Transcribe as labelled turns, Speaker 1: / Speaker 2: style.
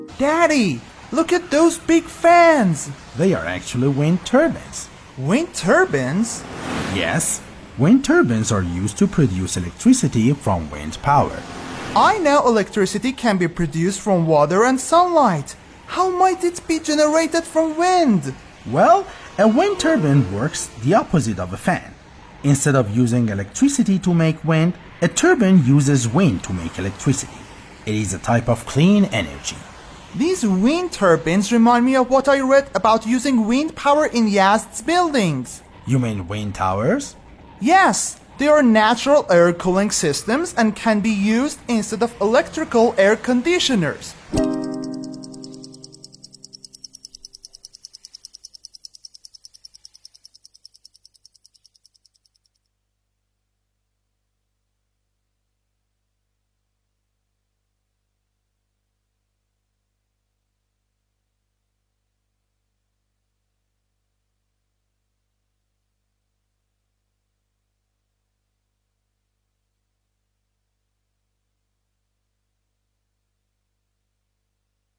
Speaker 1: Daddy, look at those big fans!
Speaker 2: They are actually wind turbines.
Speaker 1: Wind turbines?
Speaker 2: Yes, wind turbines are used to produce electricity from wind power.
Speaker 1: I know electricity can be produced from water and sunlight. How might it be generated from wind?
Speaker 2: Well, a wind turbine works the opposite of a fan. Instead of using electricity to make wind, a turbine uses wind to make electricity. It is a type of clean energy.
Speaker 1: These wind turbines remind me of what I read about using wind power in Yazd's buildings.
Speaker 2: You mean wind towers?
Speaker 1: Yes, they are natural air cooling systems and can be used instead of electrical air conditioners.